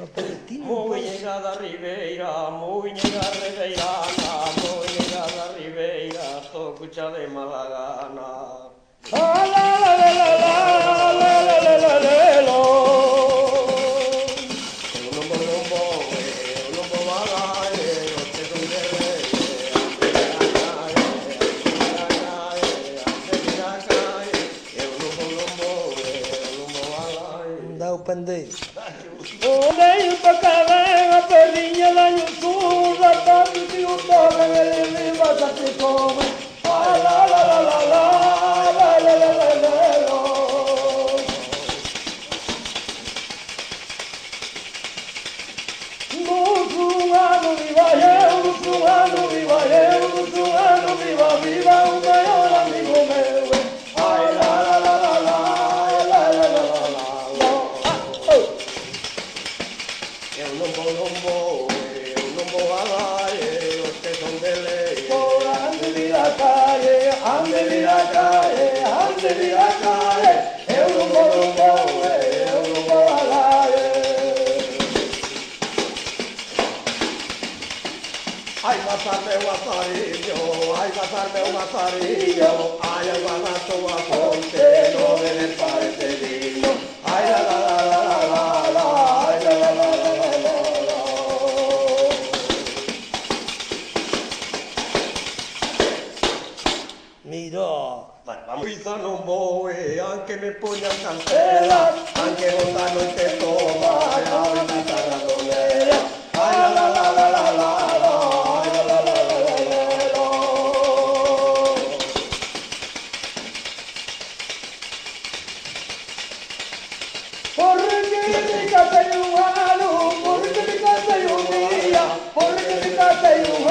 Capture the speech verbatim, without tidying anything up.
Muy llegada Ribeira, muy llegada Ribeirana, muy llegada Ribeira, tocucha de Malagana. La la la la la la la la la la la la. Un lombo lombo, un lombo balae, no te donde le, un lombo lombo, un lombo balae. Dá o pandeiro. Olhei pra carrega, perrinha lá no sul, lá tá no rio, toca, ele me vai a te comer. Ai, lá, lá, lá, lá, lá, lá, lá, lá, lá, lá, lá. No suano viva eu, no suano viva eu, no suano viva, viva o maior amigo meu. Ai, lá, lá, lá, lá, lá, lá, lá, lá, lá, lá. Eu não vou, não vou, eu não vou lá, eu estou de lei. Ande vir a calle, ande vir a calle, ande vir a calle. Eu não vou, não vou, eu não vou lá. Ai, passar meu passarinho, ai, passar meu passarinho, ai, agora na tua fonte, não me desparecerino. Ai, la la la la la la la, ai, la la la la la. Mirò. Vai, vamos. Quizá non vuoi, anche mi pugna in cancella, anche non danno in te toma, e la vita sarà donnera. Ai la la la la la la la, ai la la la la la la la. Porque mi casa hay un ano, porque mi casa hay un día, porque mi casa hay un